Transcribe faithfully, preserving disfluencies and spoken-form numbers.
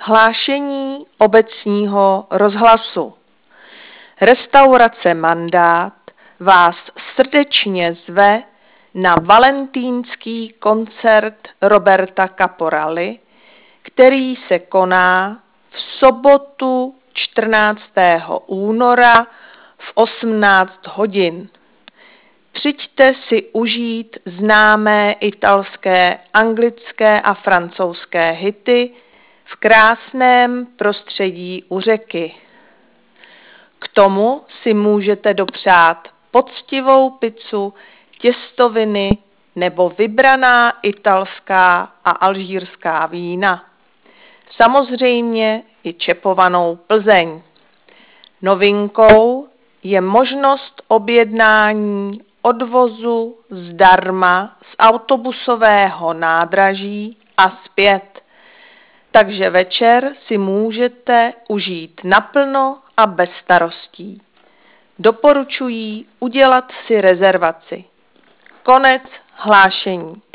Hlášení obecního rozhlasu. Restaurace Mandát vás srdečně zve na valentýnský koncert Roberta Caporali, který se koná v sobotu čtrnáctého února v osmnáct hodin. Přijďte si užít známé italské, anglické a francouzské hity v krásném prostředí u řeky. K tomu si můžete dopřát poctivou pizzu, těstoviny nebo vybraná italská a alžírská vína. Samozřejmě i čepovanou Plzeň. Novinkou je možnost objednání odvozu zdarma z autobusového nádraží a zpět. Takže večer si můžete užít naplno a bez starostí. Doporučuji udělat si rezervaci. Konec hlášení.